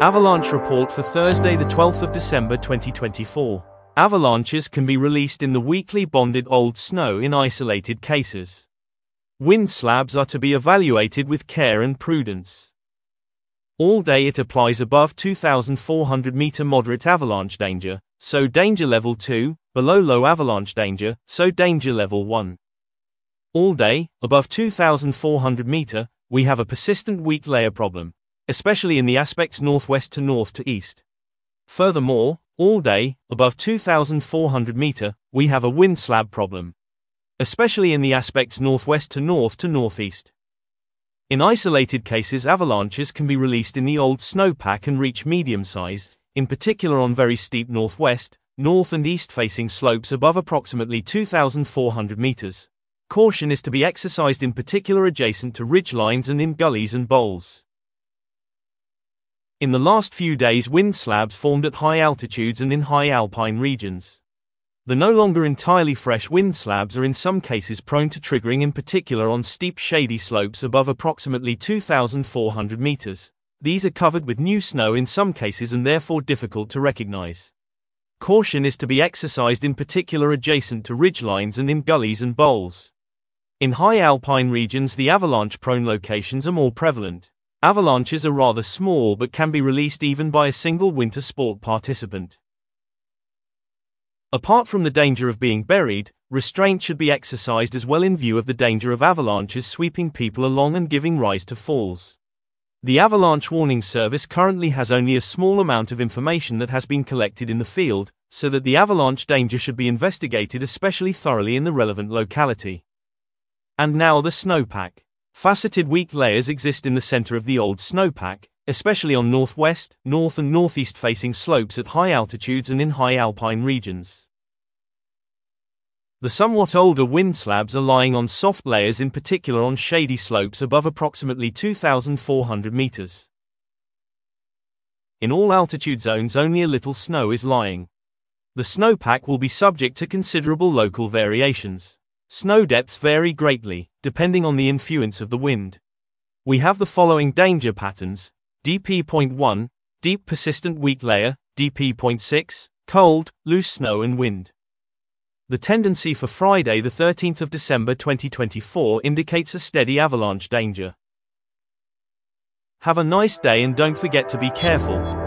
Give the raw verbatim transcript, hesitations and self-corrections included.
Avalanche report for Thursday the twelfth of December twenty twenty-four. Avalanches can be released in the weakly bonded old snow in isolated cases. Wind slabs are to be evaluated with care and prudence. All day it applies above two thousand four hundred meter moderate avalanche danger, so danger level two, below low avalanche danger, so danger level one. All day, above two thousand four hundred meter, we have a persistent weak layer problem, especially in the aspects northwest to north to east. Furthermore, all day, above two thousand four hundred meter, we have a wind slab problem, especially in the aspects northwest to north to northeast. In isolated cases, avalanches can be released in the old snowpack and reach medium size, in particular on very steep northwest, north and east facing slopes above approximately two thousand four hundred meters. Caution is to be exercised in particular adjacent to ridgelines and in gullies and bowls. In the last few days, wind slabs formed at high altitudes and in high alpine regions. The no longer entirely fresh wind slabs are in some cases prone to triggering, in particular on steep shady slopes above approximately two thousand four hundred meters. These are covered with new snow in some cases and therefore difficult to recognize. Caution is to be exercised in particular adjacent to ridgelines and in gullies and bowls. In high alpine regions, the avalanche-prone locations are more prevalent. Avalanches are rather small but can be released even by a single winter sport participant. Apart from the danger of being buried, restraint should be exercised as well in view of the danger of avalanches sweeping people along and giving rise to falls. The Avalanche Warning Service currently has only a small amount of information that has been collected in the field, so that the avalanche danger should be investigated especially thoroughly in the relevant locality. And now the snowpack. Faceted weak layers exist in the center of the old snowpack, especially on northwest, north and northeast facing slopes at high altitudes and in high alpine regions. The somewhat older wind slabs are lying on soft layers, in particular on shady slopes above approximately two thousand four hundred meters. In all altitude zones only a little snow is lying. The snowpack will be subject to considerable local variations. Snow depths vary greatly, depending on the influence of the wind. We have the following danger patterns: D P zero point one, deep persistent weak layer, D P zero point six, cold, loose snow and wind. The tendency for Friday the thirteenth of December twenty twenty-four indicates a steady avalanche danger. Have a nice day and don't forget to be careful.